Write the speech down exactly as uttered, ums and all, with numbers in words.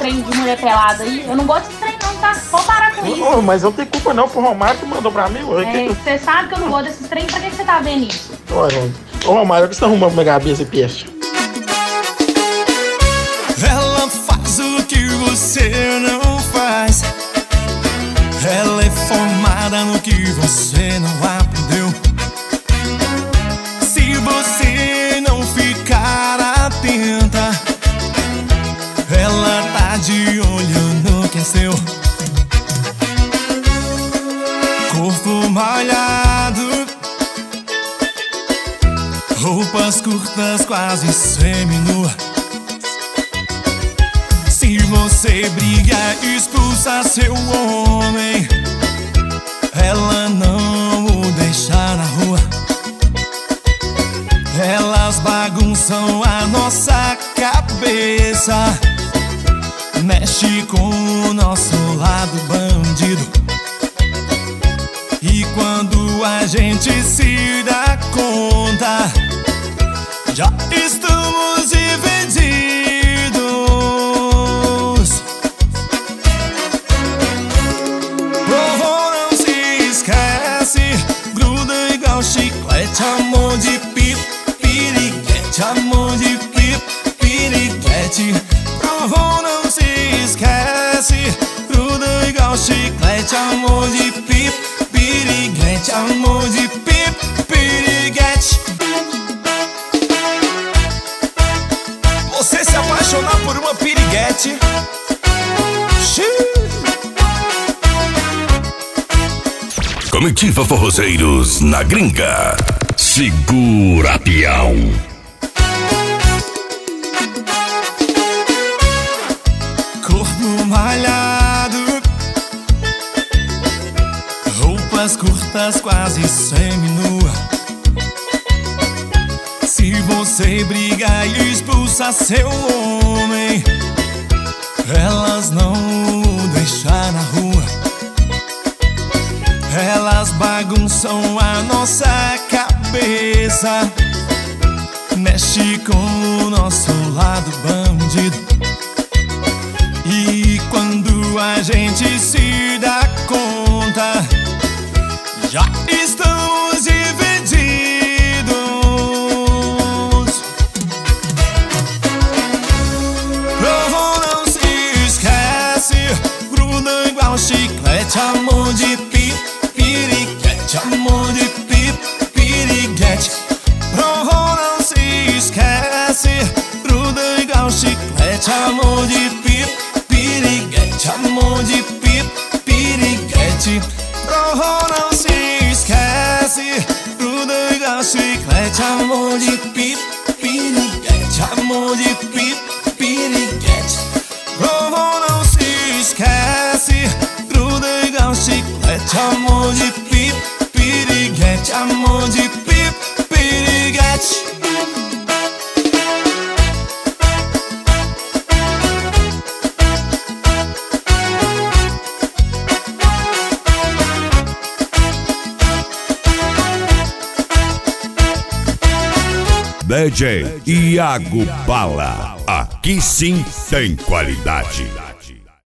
trem de mulher pelada aí. Eu não gosto desse trem não, tá? Pode parar com isso. Ô, mas eu não tenho culpa não, foi o Romário que mandou pra mim. É, você sabe que eu não gosto desses trem, pra que você tá vendo isso? Ô, Romário, o que você tá arrumando pra minha cabeça esse peixe? Ela faz o que você não faz. Ela é formada no que você não aprendeu. Se você não ficar atenta, ela tá de olho no que é seu. Corpo malhado, roupas curtas quase seminua. Se você briga e expulsa seu homem, ela não o deixa na rua. Elas bagunçam a nossa cabeça, mexe com o nosso lado bandido. E quando a gente se dá conta, já estamos divididos. Vovô não se esquece, gruda igual chiclete, amor de pipo, piriguete, amor de pipo, piriguete. Vovô não se esquece, gruda igual chiclete, amor de pipo, piriguete, amor de pipo, piriguete. Você se apaixonar por uma piriguete, xiii. Comitiva Forrozeiros na Gringa. Segura, peão. Corpo malhado, roupas curtas quase seminua. Se você briga e expulsa seu homem, elas não o deixam na rua. Elas bagunçam a nossa cabeça, mexe com o nosso lado bandido. E quando a gente se dá conta, já estamos divididos. Vovô não se esquece, gruda igual chiclete, amor de pipo, piriguete, amor de pipo, piriguete. Vovô não se esquece, gruda igual chiclete, amor de pipo, piriguete, amor de pipo, piriguete. Vovô não se esquece, gruda igual chiclete, amor de pipo, piriguete, amor de pipo, piriguete. Vovô não se esquece, gruda igual chiclete, amor de pipo, piriguete, amor de pipo, piriguete. D J Iago Bala. Aqui sim tem qualidade.